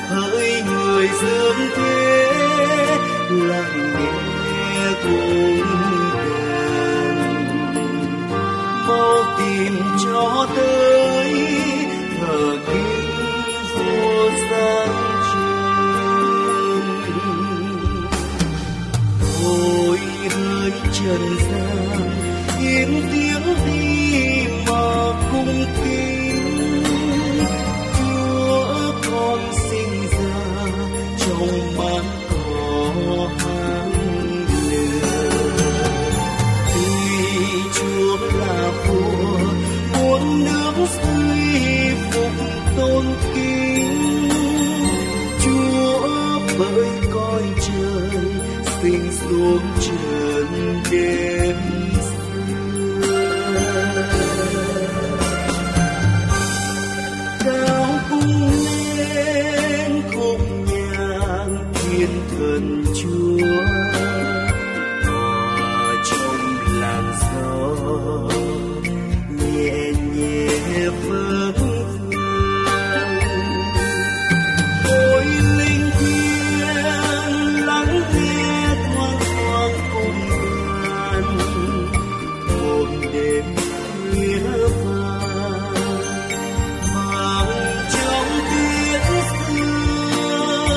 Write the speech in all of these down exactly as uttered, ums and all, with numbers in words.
hỡi người dương thế lặng nghe cùng đàn, mau tìm cho tới thờ kính vô gian trường. Ôi hỡi trần gian yên tiếng đi mà cung kính, Chúa con sinh ra trong màn cỏ hàng lửa. Tuy Chúa là vua muôn nước suy phục tôn kính, Chúa bởi coi trời sinh xuống trần đêm cao cung lên khúc nhạc thiên thần Chúa, hòa trong làn gió nhẹ nhẹ vâng vâng. Ôi linh thiêng lắng nghe thoáng thoáng cùng đoàn, một đêm khuya vàng mang trong tiếng xưa.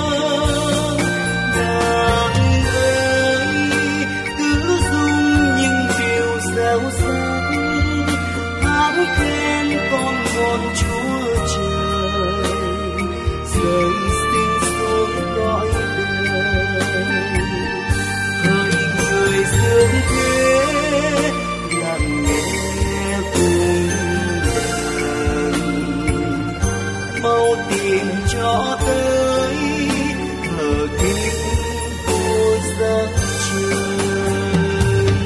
Nàng ơi cứ dung những điều dạo dắt, hát khen con một Chúa trời rơi sinh xuống cõi đời. Hỡi người dương thế lặng nghe cùng đàn, mau tìm cho tới thờ kính vô gian trường.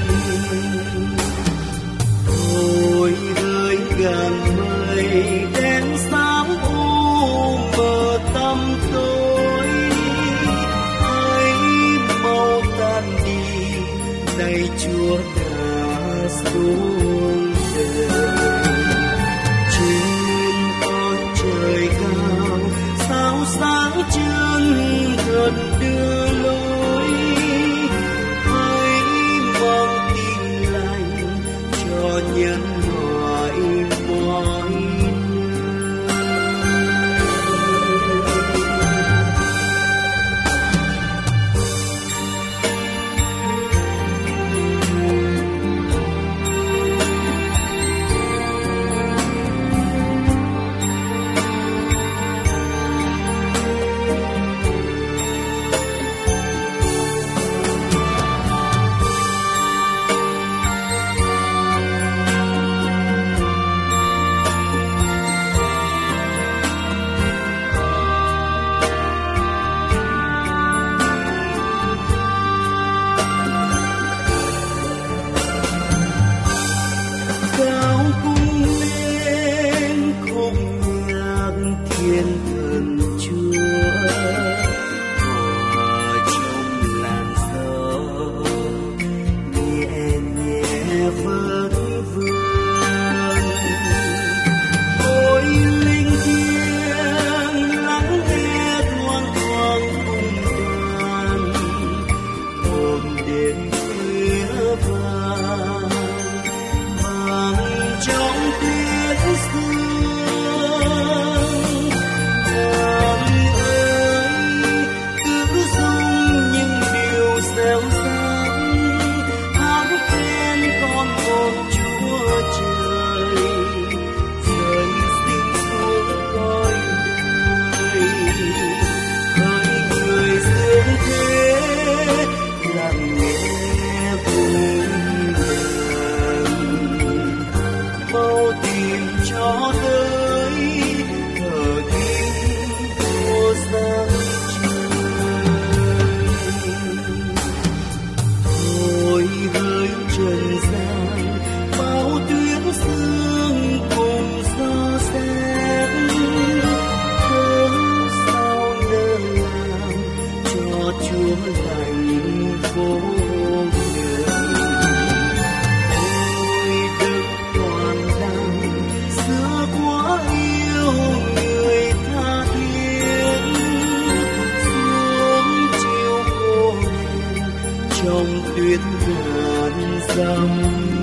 Ôi hỡi ngàn mây đen xám u mờ tăm tối, hãy mau tan đi nay Chúa đã xuống đời. Trên cõi trời cao sao sáng chân thần đưa lối, hãy mang tin lành cho nhân loại mọi nơi. tuyết ngàn dặm.